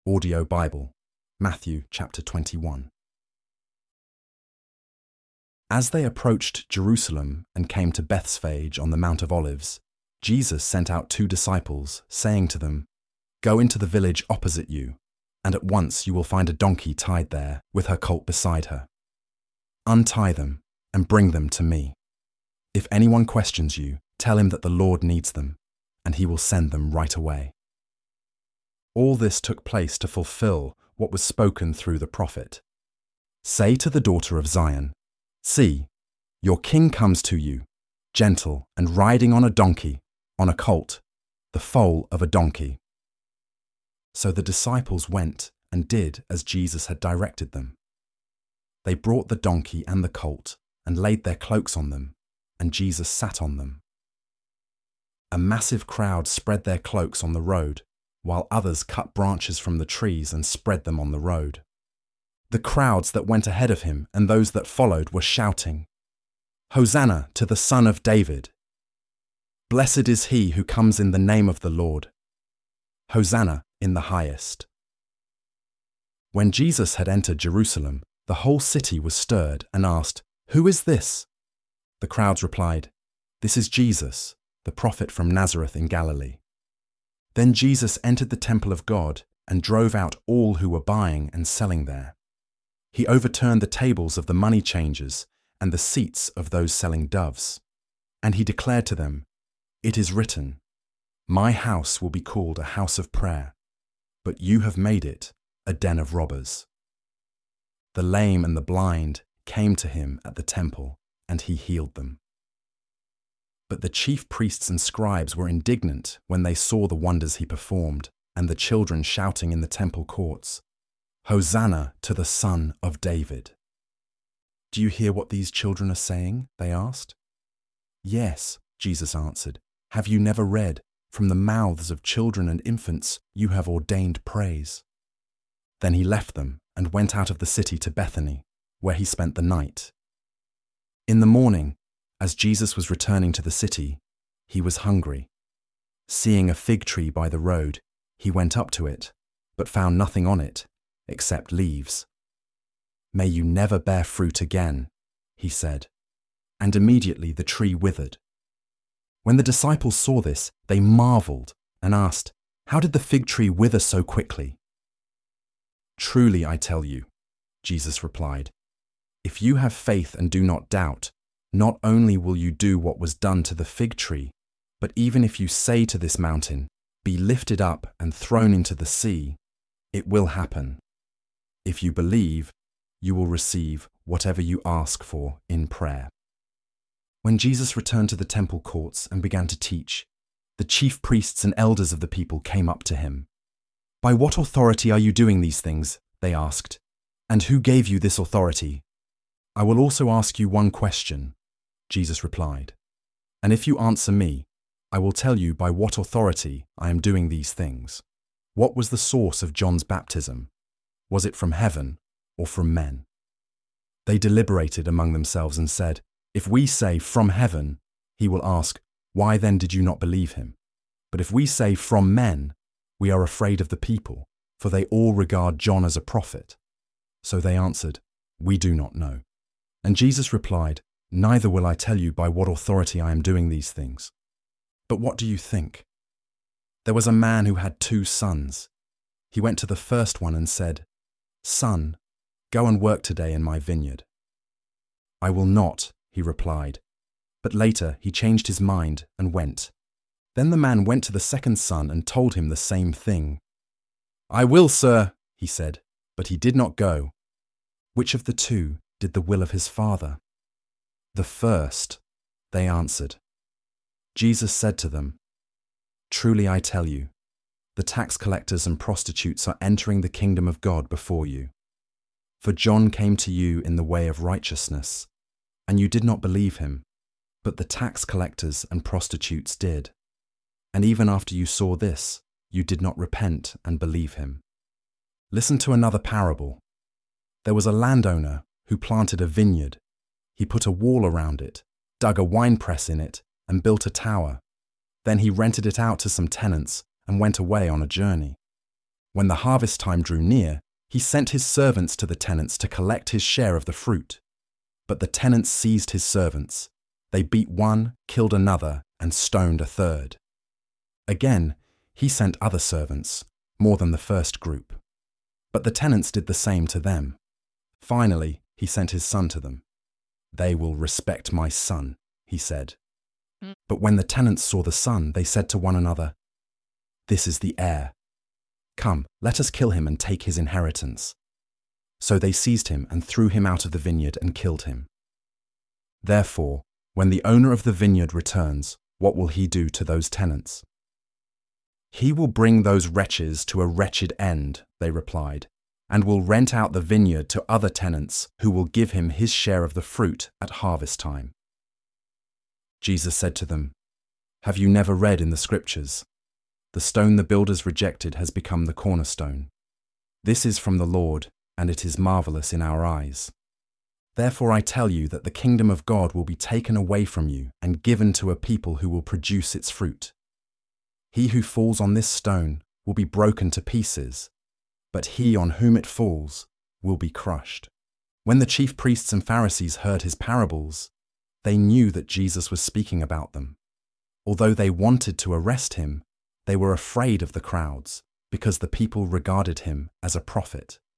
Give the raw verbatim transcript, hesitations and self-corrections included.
Audio Bible, Matthew chapter twenty-one. As they approached Jerusalem and came to Bethphage on the Mount of Olives, Jesus sent out two disciples, saying to them, "Go into the village opposite you, and at once you will find a donkey tied there, with her colt beside her. Untie them and bring them to me. If anyone questions you, tell him that the Lord needs them, and he will send them right away." All this took place to fulfill what was spoken through the prophet. "Say to the daughter of Zion, 'See, your king comes to you, gentle and riding on a donkey, on a colt, the foal of a donkey.'" So the disciples went and did as Jesus had directed them. They brought the donkey and the colt and laid their cloaks on them, and Jesus sat on them. A massive crowd spread their cloaks on the road, while others cut branches from the trees and spread them on the road. The crowds that went ahead of him and those that followed were shouting, "Hosanna to the Son of David! Blessed is he who comes in the name of the Lord! Hosanna in the highest!" When Jesus had entered Jerusalem, the whole city was stirred and asked, "Who is this?" The crowds replied, "This is Jesus, the prophet from Nazareth in Galilee." Then Jesus entered the temple of God and drove out all who were buying and selling there. He overturned the tables of the money changers and the seats of those selling doves. And he declared to them, "It is written, 'My house will be called a house of prayer,' but you have made it a den of robbers." The lame and the blind came to him at the temple, and he healed them. But the chief priests and scribes were indignant when they saw the wonders he performed, and the children shouting in the temple courts, "Hosanna to the Son of David." "Do you hear what these children are saying?" they asked. "Yes," Jesus answered. "Have you never read, 'From the mouths of children and infants you have ordained praise'?" Then he left them and went out of the city to Bethany, where he spent the night. In the morning, as Jesus was returning to the city, he was hungry. Seeing a fig tree by the road, he went up to it, but found nothing on it, except leaves. "May you never bear fruit again," he said. And immediately the tree withered. When the disciples saw this, they marveled and asked, "How did the fig tree wither so quickly?" "Truly I tell you," Jesus replied, "if you have faith and do not doubt, not only will you do what was done to the fig tree, but even if you say to this mountain, 'Be lifted up and thrown into the sea,' it will happen. If you believe, you will receive whatever you ask for in prayer." When Jesus returned to the temple courts and began to teach, the chief priests and elders of the people came up to him. "By what authority are you doing these things?" they asked. "And who gave you this authority?" "I will also ask you one question," Jesus replied. "And if you answer me, I will tell you by what authority I am doing these things. What was the source of John's baptism? Was it from heaven or from men?" They deliberated among themselves and said, "If we say from heaven, he will ask, 'Why then did you not believe him?' But if we say from men, we are afraid of the people, for they all regard John as a prophet." So they answered, "We do not know." And Jesus replied, "Neither will I tell you by what authority I am doing these things. But what do you think? There was a man who had two sons. He went to the first one and said, 'Son, go and work today in my vineyard.' 'I will not,' he replied. But later he changed his mind and went. Then the man went to the second son and told him the same thing. 'I will, sir,' he said, but he did not go. Which of the two did the will of his father?" "The first," they answered. Jesus said to them, "Truly I tell you, the tax collectors and prostitutes are entering the kingdom of God before you. For John came to you in the way of righteousness, and you did not believe him, but the tax collectors and prostitutes did. And even after you saw this, you did not repent and believe him. Listen to another parable. There was a landowner who planted a vineyard. He put a wall around it, dug a winepress in it, and built a tower. Then he rented it out to some tenants and went away on a journey. When the harvest time drew near, he sent his servants to the tenants to collect his share of the fruit. But the tenants seized his servants. They beat one, killed another, and stoned a third. Again, he sent other servants, more than the first group. But the tenants did the same to them. Finally, he sent his son to them. "They will respect my son," he said. But when the tenants saw the son, they said to one another, "This is the heir. Come, let us kill him and take his inheritance." So they seized him and threw him out of the vineyard and killed him. Therefore, when the owner of the vineyard returns, what will he do to those tenants? "He will bring those wretches to a wretched end," they replied, "and will rent out the vineyard to other tenants who will give him his share of the fruit at harvest time." Jesus said to them, "Have you never read in the Scriptures, 'The stone the builders rejected has become the cornerstone'? This is from the Lord, and it is marvelous in our eyes. Therefore I tell you that the kingdom of God will be taken away from you and given to a people who will produce its fruit. He who falls on this stone will be broken to pieces, but he on whom it falls will be crushed." When the chief priests and Pharisees heard his parables, they knew that Jesus was speaking about them. Although they wanted to arrest him, they were afraid of the crowds because the people regarded him as a prophet.